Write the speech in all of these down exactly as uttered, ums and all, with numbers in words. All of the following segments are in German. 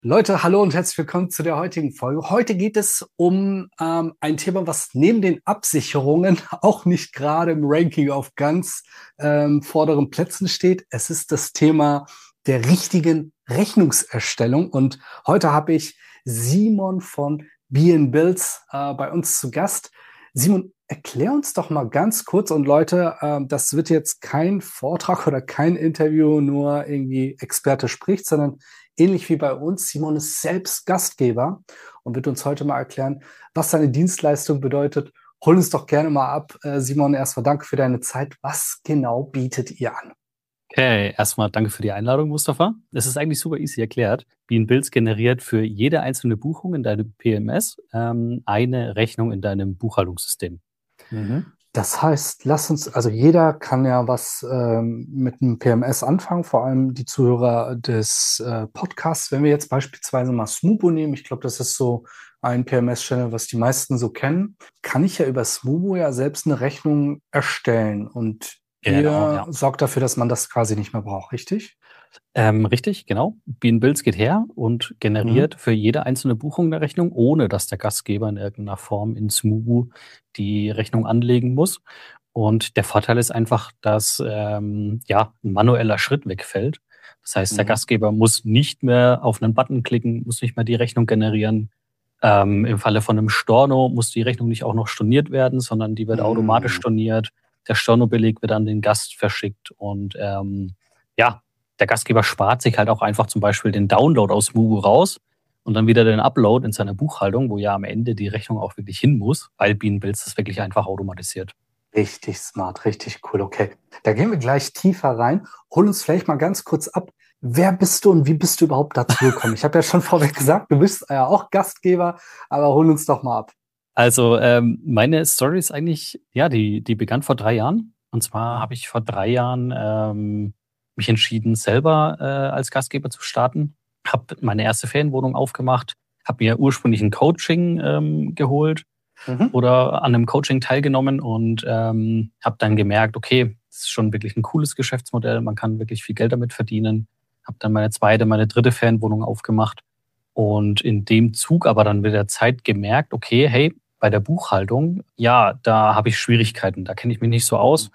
Leute, hallo und herzlich willkommen zu der heutigen Folge. Heute geht es um ähm, ein Thema, was neben den Absicherungen auch nicht gerade im Ranking auf ganz ähm, vorderen Plätzen steht. Es ist das Thema der richtigen Rechnungserstellung. Und heute habe ich Simon von Be in Bills äh, bei uns zu Gast. Simon, erklär uns doch mal ganz kurz und Leute, äh, das wird jetzt kein Vortrag oder kein Interview, nur irgendwie Experte spricht, sondern ähnlich wie bei uns. Simon ist selbst Gastgeber und wird uns heute mal erklären, was seine Dienstleistung bedeutet. Hol uns doch gerne mal ab. Äh, Simon, erstmal danke für deine Zeit. Was genau bietet ihr an? Okay, erstmal danke für die Einladung, Mustafa. Es ist eigentlich super easy erklärt. Be in Bills generiert für jede einzelne Buchung in deinem P M S ähm, eine Rechnung in deinem Buchhaltungssystem. Mhm. Das heißt, lass uns, also jeder kann ja was ähm, mit einem P M S anfangen, vor allem die Zuhörer des äh, Podcasts. Wenn wir jetzt beispielsweise mal Smoobo nehmen, ich glaube, das ist so ein P M S-Channel, was die meisten so kennen, kann ich ja über Smoobo ja selbst eine Rechnung erstellen und Genau, ihr ja. sorgt dafür, dass man das quasi nicht mehr braucht, richtig? Ähm, richtig, genau. Be in Bills geht her und Mhm. generiert für jede einzelne Buchung eine Rechnung, ohne dass der Gastgeber in irgendeiner Form in Smoobu die Rechnung anlegen muss. Und der Vorteil ist einfach, dass ähm, ja, ein manueller Schritt wegfällt. Das heißt, der Mhm. Gastgeber muss nicht mehr auf einen Button klicken, muss nicht mehr die Rechnung generieren. Ähm, Im Falle von einem Storno muss die Rechnung nicht auch noch storniert werden, sondern die wird automatisch Mhm. storniert. Der Stornobeleg wird an den Gast verschickt und ähm, ja, der Gastgeber spart sich halt auch einfach zum Beispiel den Download aus Mubu raus und dann wieder den Upload in seine Buchhaltung, wo ja am Ende die Rechnung auch wirklich hin muss, weil Be in Bills das wirklich einfach automatisiert. Richtig smart, richtig cool. Okay, da gehen wir gleich tiefer rein. Hol uns vielleicht mal ganz kurz ab. Wer bist du und wie bist du überhaupt dazu gekommen? Ich habe ja schon vorweg gesagt, du bist ja auch Gastgeber, aber hol uns doch mal ab. Also ähm, meine Story ist eigentlich, ja, die, die begann vor drei Jahren. Und zwar Mhm. habe ich vor drei Jahren ähm, mich entschieden, selber äh, als Gastgeber zu starten. Habe meine erste Ferienwohnung aufgemacht, habe mir ursprünglich ein Coaching ähm, geholt Mhm. oder an einem Coaching teilgenommen und ähm, habe dann gemerkt, okay, das ist schon wirklich ein cooles Geschäftsmodell, man kann wirklich viel Geld damit verdienen. Habe dann meine zweite, meine dritte Ferienwohnung aufgemacht und in dem Zug aber dann mit der Zeit gemerkt, okay, hey, bei der Buchhaltung, ja, da habe ich Schwierigkeiten, da kenne ich mich nicht so aus.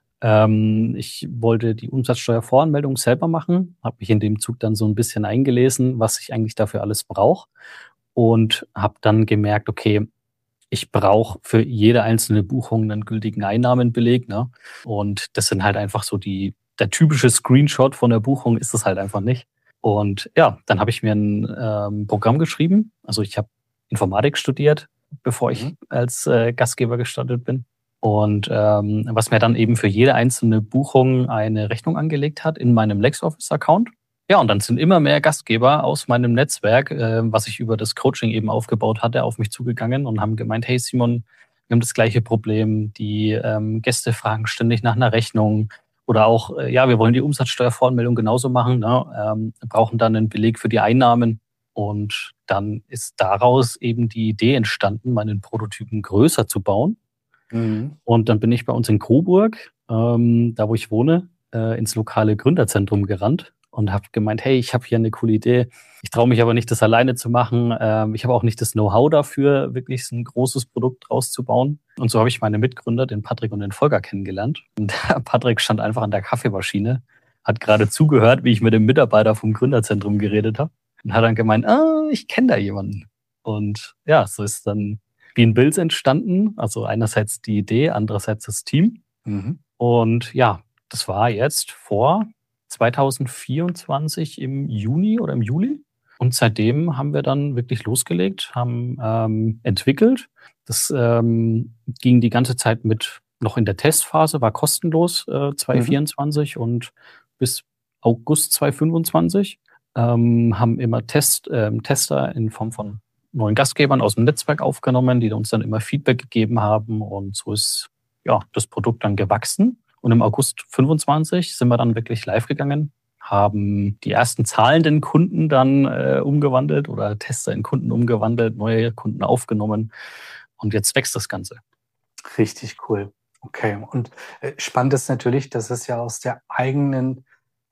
Ähm, ich wollte die Umsatzsteuervoranmeldung selber machen, habe mich in dem Zug dann so ein bisschen eingelesen, was ich eigentlich dafür alles brauche und habe dann gemerkt, okay, ich brauche für jede einzelne Buchung einen gültigen Einnahmenbeleg, ne? Und das sind halt einfach so die, der typische Screenshot von der Buchung ist das halt einfach nicht. Und ja, dann habe ich mir ein ähm, Programm geschrieben. Also ich habe Informatik studiert, bevor ich Mhm. als äh, Gastgeber gestartet bin. Und ähm, was mir dann eben für jede einzelne Buchung eine Rechnung angelegt hat in meinem LexOffice-Account. Ja, und dann sind immer mehr Gastgeber aus meinem Netzwerk, äh, was ich über das Coaching eben aufgebaut hatte, auf mich zugegangen und haben gemeint, hey Simon, wir haben das gleiche Problem. Die ähm, Gäste fragen ständig nach einer Rechnung. Oder auch, äh, ja, wir wollen die Umsatzsteuervoranmeldung genauso machen, ne? Ähm, brauchen dann einen Beleg für die Einnahmen. Und dann ist daraus eben die Idee entstanden, meinen Prototypen größer zu bauen. Mhm. Und dann bin ich bei uns in Coburg, ähm, da wo ich wohne, äh, ins lokale Gründerzentrum gerannt und habe gemeint, hey, ich habe hier eine coole Idee. Ich traue mich aber nicht, das alleine zu machen. Ähm, ich habe auch nicht das Know-how dafür, wirklich so ein großes Produkt rauszubauen. Und so habe ich meine Mitgründer, den Patrick und den Volker, kennengelernt. Und der Patrick stand einfach an der Kaffeemaschine, hat gerade zugehört, wie ich mit dem Mitarbeiter vom Gründerzentrum geredet habe und hat dann gemeint, ah, ich kenne da jemanden. Und ja, so ist dann Be in Bills entstanden. Also einerseits die Idee, andererseits das Team. Mhm. Und ja, das war jetzt vor zwanzig vierundzwanzig im Juni oder im Juli. Und seitdem haben wir dann wirklich losgelegt, haben ähm, entwickelt. Das ähm, ging die ganze Zeit mit noch in der Testphase, war kostenlos äh, Mhm. zwanzig vierundzwanzig und bis August zwanzig fünfundzwanzig. Ähm, haben immer Test, ähm, Tester in Form von neuen Gastgebern aus dem Netzwerk aufgenommen, die uns dann immer Feedback gegeben haben. Und so ist ja das Produkt dann gewachsen. Und im August fünfundzwanzig sind wir dann wirklich live gegangen, haben die ersten zahlenden Kunden dann äh, umgewandelt oder Tester in Kunden umgewandelt, neue Kunden aufgenommen. Und jetzt wächst das Ganze. Richtig cool. Okay. Und äh, spannend ist natürlich, dass es ja aus der eigenen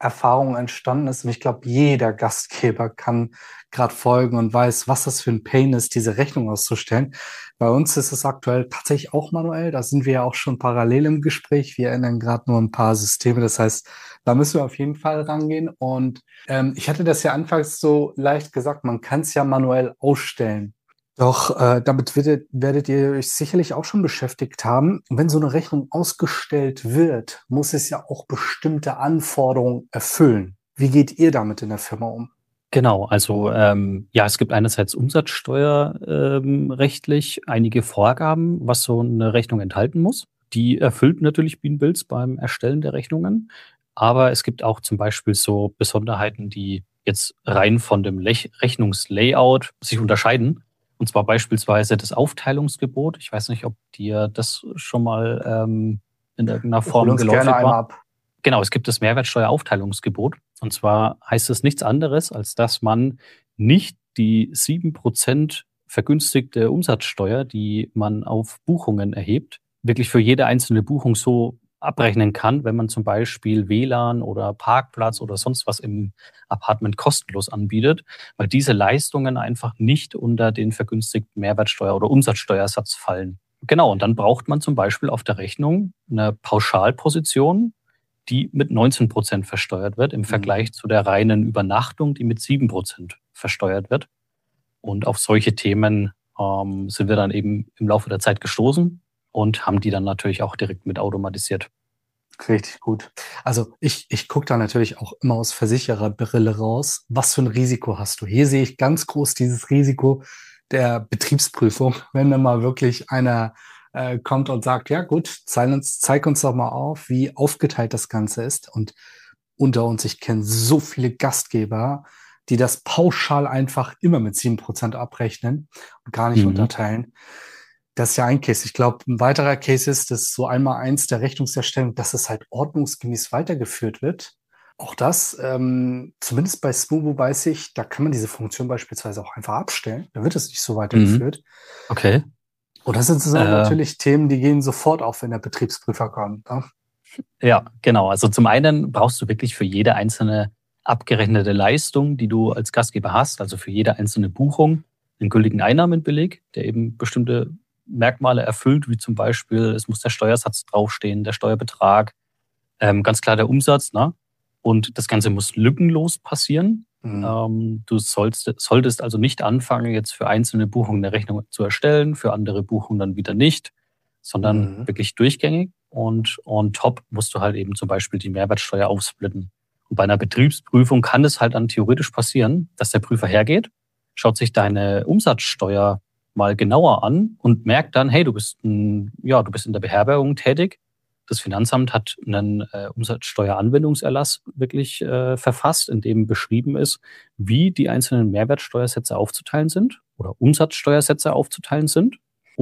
Erfahrung entstanden ist. Und ich glaube, jeder Gastgeber kann gerade folgen und weiß, was das für ein Pain ist, diese Rechnung auszustellen. Bei uns ist es aktuell tatsächlich auch manuell. Da sind wir ja auch schon parallel im Gespräch. Wir ändern gerade nur ein paar Systeme. Das heißt, da müssen wir auf jeden Fall rangehen. Und ähm, ich hatte das ja anfangs so leicht gesagt, man kann es ja manuell ausstellen. Doch äh, damit werdet, werdet ihr euch sicherlich auch schon beschäftigt haben. Wenn so eine Rechnung ausgestellt wird, muss es ja auch bestimmte Anforderungen erfüllen. Wie geht ihr damit in der Firma um? Genau, also ähm, ja, es gibt einerseits umsatzsteuerrechtlich ähm, rechtlich einige Vorgaben, was so eine Rechnung enthalten muss. Die erfüllt natürlich Beanbills beim Erstellen der Rechnungen. Aber es gibt auch zum Beispiel so Besonderheiten, die jetzt rein von dem Lech- Rechnungslayout sich unterscheiden. Und zwar beispielsweise das Aufteilungsgebot. Ich weiß nicht, ob dir das schon mal ähm, in irgendeiner Hol Form uns geläufig gerne einmal war. ab. Genau, es gibt das Mehrwertsteueraufteilungsgebot. Und zwar heißt es nichts anderes, als dass man nicht die sieben Prozent vergünstigte Umsatzsteuer, die man auf Buchungen erhebt, wirklich für jede einzelne Buchung so abrechnen kann, wenn man zum Beispiel W L A N oder Parkplatz oder sonst was im Apartment kostenlos anbietet, weil diese Leistungen einfach nicht unter den vergünstigten Mehrwertsteuer- oder Umsatzsteuersatz fallen. Genau, und dann braucht man zum Beispiel auf der Rechnung eine Pauschalposition, die mit neunzehn Prozent versteuert wird, im Vergleich zu der reinen Übernachtung, die mit sieben Prozent versteuert wird. Und auf solche Themen ähm, sind wir dann eben im Laufe der Zeit gestoßen und haben die dann natürlich auch direkt mit automatisiert. Richtig gut. Also ich, ich gucke da natürlich auch immer aus Versichererbrille raus. Was für ein Risiko hast du? Hier sehe ich ganz groß dieses Risiko der Betriebsprüfung. Wenn dann mal wirklich einer äh, kommt und sagt, ja gut, zeig uns, zeig uns doch mal auf, wie aufgeteilt das Ganze ist. Und unter uns, ich kenne so viele Gastgeber, die das pauschal einfach immer mit sieben Prozent abrechnen und gar nicht Mhm. unterteilen. Das ist ja ein Case. Ich glaube, ein weiterer Case ist, dass so einmal eins der Rechnungserstellung, dass es halt ordnungsgemäß weitergeführt wird. Auch das, ähm, zumindest bei Smoobu weiß ich, da kann man diese Funktion beispielsweise auch einfach abstellen. Da wird es nicht so weitergeführt. Mhm. Okay. Und das sind so Äh, natürlich Themen, die gehen sofort auf, wenn der Betriebsprüfer kommt. Ne? Ja, genau. Also zum einen brauchst du wirklich für jede einzelne abgerechnete Leistung, die du als Gastgeber hast, also für jede einzelne Buchung, einen gültigen Einnahmenbeleg, der eben bestimmte Merkmale erfüllt, wie zum Beispiel, es muss der Steuersatz draufstehen, der Steuerbetrag, ähm, ganz klar der Umsatz, ne? Und das Ganze muss lückenlos passieren. Mhm. Ähm, du sollst, solltest also nicht anfangen, jetzt für einzelne Buchungen eine Rechnung zu erstellen, für andere Buchungen dann wieder nicht, sondern Mhm. wirklich durchgängig. Und on top musst du halt eben zum Beispiel die Mehrwertsteuer aufsplitten. Und bei einer Betriebsprüfung kann es halt dann theoretisch passieren, dass der Prüfer hergeht, schaut sich deine Umsatzsteuer mal genauer an und merkt dann, hey, du bist ein, ja, du bist in der Beherbergung tätig. Das Finanzamt hat einen äh, Umsatzsteueranwendungserlass wirklich äh, verfasst, in dem beschrieben ist, wie die einzelnen Mehrwertsteuersätze aufzuteilen sind oder Umsatzsteuersätze aufzuteilen sind.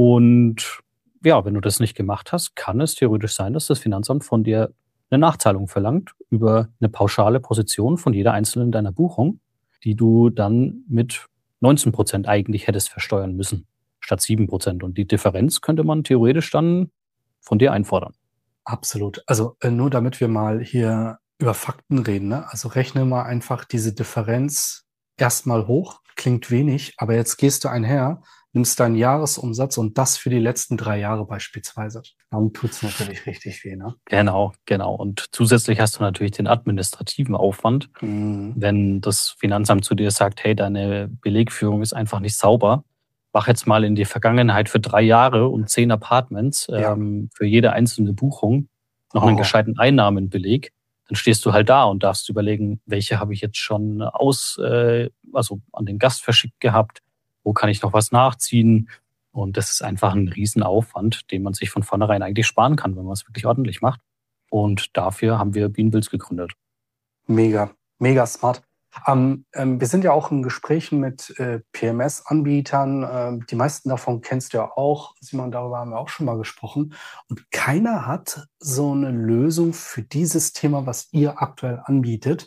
Und ja, wenn du das nicht gemacht hast, kann es theoretisch sein, dass das Finanzamt von dir eine Nachzahlung verlangt über eine pauschale Position von jeder einzelnen deiner Buchung, die du dann mit neunzehn Prozent eigentlich hättest versteuern müssen, statt sieben Prozent. Und die Differenz könnte man theoretisch dann von dir einfordern. Absolut. Also äh, nur damit wir mal hier über Fakten reden, ne? Also rechne mal einfach diese Differenz erstmal hoch, klingt wenig, aber jetzt gehst du einher, nimmst deinen Jahresumsatz und das für die letzten drei Jahre beispielsweise. Dann tut's natürlich richtig weh, ne? Genau, genau. Und zusätzlich hast du natürlich den administrativen Aufwand, Mhm. wenn das Finanzamt zu dir sagt, hey, deine Belegführung ist einfach nicht sauber. Mach jetzt mal in die Vergangenheit für drei Jahre und zehn Apartments Ja. ähm, für jede einzelne Buchung noch einen Horror. gescheiten Einnahmenbeleg. Dann stehst du halt da und darfst überlegen, welche habe ich jetzt schon aus, äh, also an den Gast verschickt gehabt, wo kann ich noch was nachziehen. Und das ist einfach ein Riesenaufwand, den man sich von vornherein eigentlich sparen kann, wenn man es wirklich ordentlich macht. Und dafür haben wir Beanbills gegründet. Mega, mega smart. Ähm, ähm, wir sind ja auch in Gesprächen mit äh, P M S-Anbietern. Ähm, die meisten davon kennst du ja auch. Simon, darüber haben wir auch schon mal gesprochen. Und keiner hat so eine Lösung für dieses Thema, was ihr aktuell anbietet.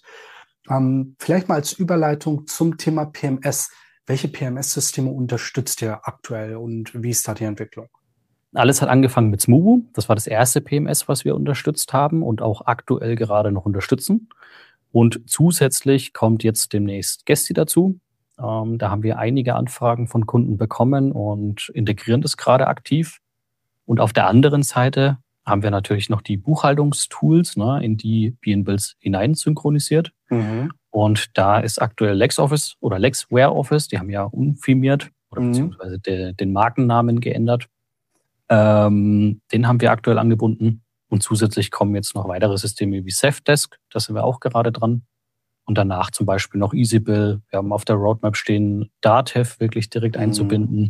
Ähm, vielleicht mal als Überleitung zum Thema P M S. Welche P M S-Systeme unterstützt ihr aktuell und wie ist da die Entwicklung? Alles hat angefangen mit Smoobu. Das war das erste P M S, was wir unterstützt haben und auch aktuell gerade noch unterstützen. Und zusätzlich kommt jetzt demnächst Guesty dazu. Ähm, da haben wir einige Anfragen von Kunden bekommen und integrieren das gerade aktiv. Und auf der anderen Seite haben wir natürlich noch die Buchhaltungstools, ne, in die B N Builds hinein synchronisiert. Mhm. Und da ist aktuell LexOffice oder LexWare Office, die haben ja umfirmiert oder mhm. beziehungsweise de, den Markennamen geändert. Ähm, den haben wir aktuell angebunden. Und zusätzlich kommen jetzt noch weitere Systeme wie Safdesk, da sind wir auch gerade dran. Und danach zum Beispiel noch EasyBill. Wir haben auf der Roadmap stehen, Datev wirklich direkt mhm. einzubinden.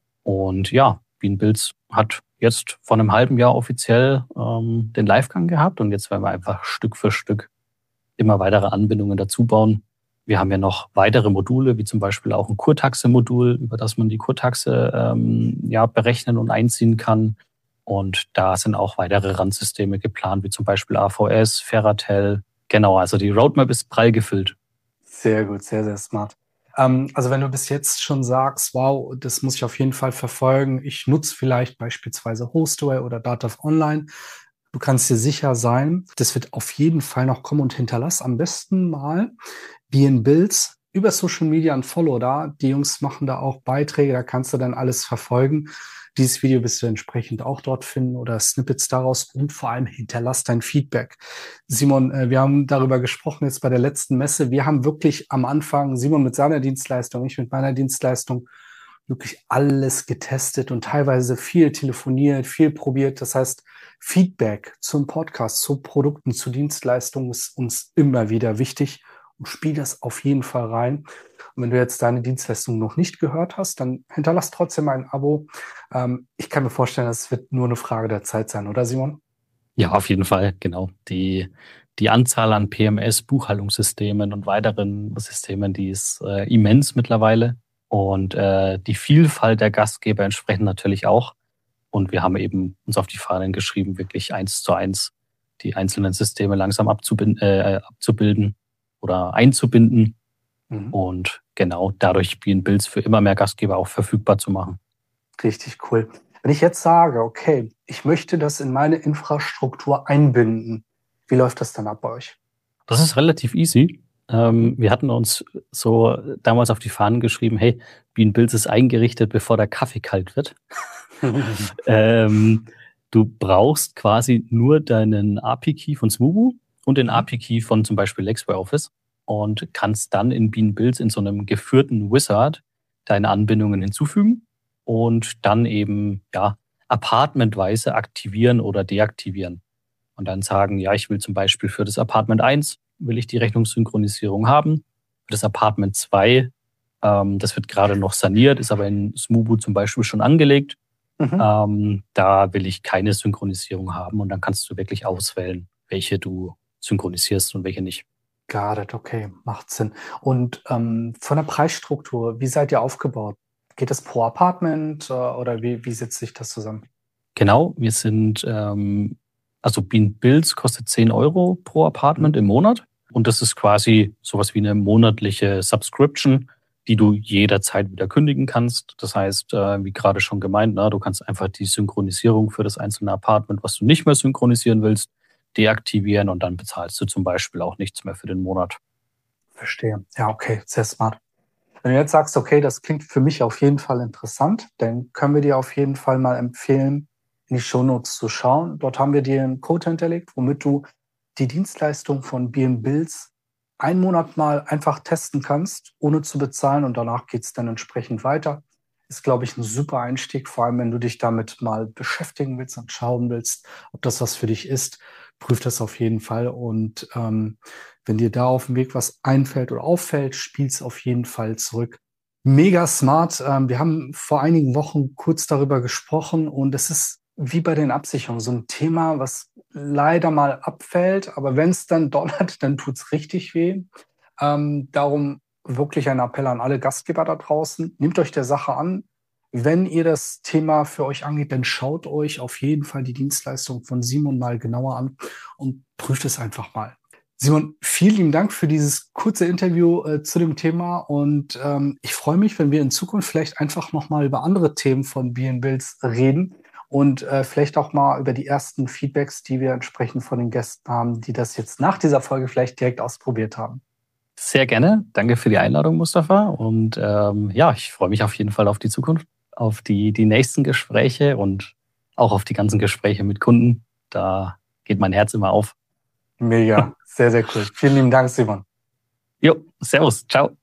Und ja, B N Builds hat jetzt vor einem halben Jahr offiziell ähm, den Livegang gehabt. Und jetzt werden wir einfach Stück für Stück immer weitere Anbindungen dazu bauen. Wir haben ja noch weitere Module, wie zum Beispiel auch ein Kurtaxe-Modul, über das man die Kurtaxe ähm, ja, berechnen und einziehen kann. Und da sind auch weitere Randsysteme geplant, wie zum Beispiel A V S, Ferratel. Genau, also die Roadmap ist prall gefüllt. Sehr gut, sehr, sehr smart. Ähm, also wenn du bis jetzt schon sagst, wow, das muss ich auf jeden Fall verfolgen. Ich nutze vielleicht beispielsweise Hostware oder Datev Online. Du kannst dir sicher sein, das wird auf jeden Fall noch kommen und hinterlass am besten mal B N Builds über Social Media ein Follow da. Die Jungs machen da auch Beiträge, da kannst du dann alles verfolgen. Dieses Video wirst du entsprechend auch dort finden oder Snippets daraus und vor allem hinterlass dein Feedback. Simon, wir haben darüber gesprochen jetzt bei der letzten Messe. Wir haben wirklich am Anfang, Simon mit seiner Dienstleistung, ich mit meiner Dienstleistung, wirklich alles getestet und teilweise viel telefoniert, viel probiert. Das heißt, Feedback zum Podcast, zu Produkten, zu Dienstleistungen ist uns immer wieder wichtig und spiel das auf jeden Fall rein. Und wenn du jetzt deine Dienstleistung noch nicht gehört hast, dann hinterlass trotzdem ein Abo. Ähm, ich kann mir vorstellen, es wird nur eine Frage der Zeit sein, oder Simon? Ja, auf jeden Fall, genau. Die, die Anzahl an P M S, Buchhaltungssystemen und weiteren Systemen, die ist äh, immens mittlerweile. Und äh, die Vielfalt der Gastgeber entsprechend natürlich auch. Und wir haben eben uns auf die Fahnen geschrieben, wirklich eins zu eins die einzelnen Systeme langsam abzubinden, äh, abzubilden oder einzubinden. Mhm. Und genau dadurch B N Builds für immer mehr Gastgeber auch verfügbar zu machen. Richtig cool. Wenn ich jetzt sage, okay, ich möchte das in meine Infrastruktur einbinden, wie läuft das dann ab bei euch? Das ist relativ easy. Ähm, wir hatten uns so damals auf die Fahnen geschrieben, hey, B N Builds ist eingerichtet, bevor der Kaffee kalt wird. ähm, du brauchst quasi nur deinen A P I-Key von Smoobu und den A P I-Key von zum Beispiel LexWare Office und kannst dann in B N Builds in so einem geführten Wizard deine Anbindungen hinzufügen und dann eben ja apartmentweise aktivieren oder deaktivieren. Und dann sagen, ja, ich will zum Beispiel für das Apartment eins will ich die Rechnungssynchronisierung haben. Für das Apartment zwei, ähm, das wird gerade noch saniert, ist aber in Smoobu zum Beispiel schon angelegt. Mhm. Ähm, da will ich keine Synchronisierung haben und dann kannst du wirklich auswählen, welche du synchronisierst und welche nicht. Got it, okay, macht Sinn. Und ähm, von der Preisstruktur, wie seid ihr aufgebaut? Geht das pro Apartment äh, oder wie, wie setzt sich das zusammen? Genau, wir sind, ähm, also B N Builds kostet zehn Euro pro Apartment im Monat und das ist quasi sowas wie eine monatliche Subscription, die du jederzeit wieder kündigen kannst. Das heißt, äh, wie gerade schon gemeint, na, du kannst einfach die Synchronisierung für das einzelne Apartment, was du nicht mehr synchronisieren willst, deaktivieren und dann bezahlst du zum Beispiel auch nichts mehr für den Monat. Verstehe. Ja, okay, sehr smart. Wenn du jetzt sagst, okay, das klingt für mich auf jeden Fall interessant, dann können wir dir auf jeden Fall mal empfehlen, in die Shownotes zu schauen. Dort haben wir dir einen Code hinterlegt, womit du die Dienstleistung von B N Builds einen Monat mal einfach testen kannst, ohne zu bezahlen und danach geht es dann entsprechend weiter. Ist, glaube ich, ein super Einstieg, vor allem wenn du dich damit mal beschäftigen willst und schauen willst, ob das was für dich ist. Prüf das auf jeden Fall und ähm, wenn dir da auf dem Weg was einfällt oder auffällt, spiel's auf jeden Fall zurück. Mega smart. Ähm, wir haben vor einigen Wochen kurz darüber gesprochen und es ist wie bei den Absicherungen so ein Thema, was leider mal abfällt, aber wenn es dann donnert, dann tut's richtig weh. Ähm, darum wirklich ein Appell an alle Gastgeber da draußen. Nehmt euch der Sache an. Wenn ihr das Thema für euch angeht, dann schaut euch auf jeden Fall die Dienstleistung von Simon mal genauer an und prüft es einfach mal. Simon, vielen lieben Dank für dieses kurze Interview äh, zu dem Thema und ähm, ich freue mich, wenn wir in Zukunft vielleicht einfach nochmal über andere Themen von B N Builds reden und äh, vielleicht auch mal über die ersten Feedbacks, die wir entsprechend von den Gästen haben, die das jetzt nach dieser Folge vielleicht direkt ausprobiert haben. Sehr gerne. Danke für die Einladung, Mustafa. Und ähm, ja, ich freue mich auf jeden Fall auf die Zukunft, auf die, die nächsten Gespräche und auch auf die ganzen Gespräche mit Kunden. Da geht mein Herz immer auf. Mega, sehr, sehr cool. Vielen lieben Dank, Simon. Jo, servus, ciao.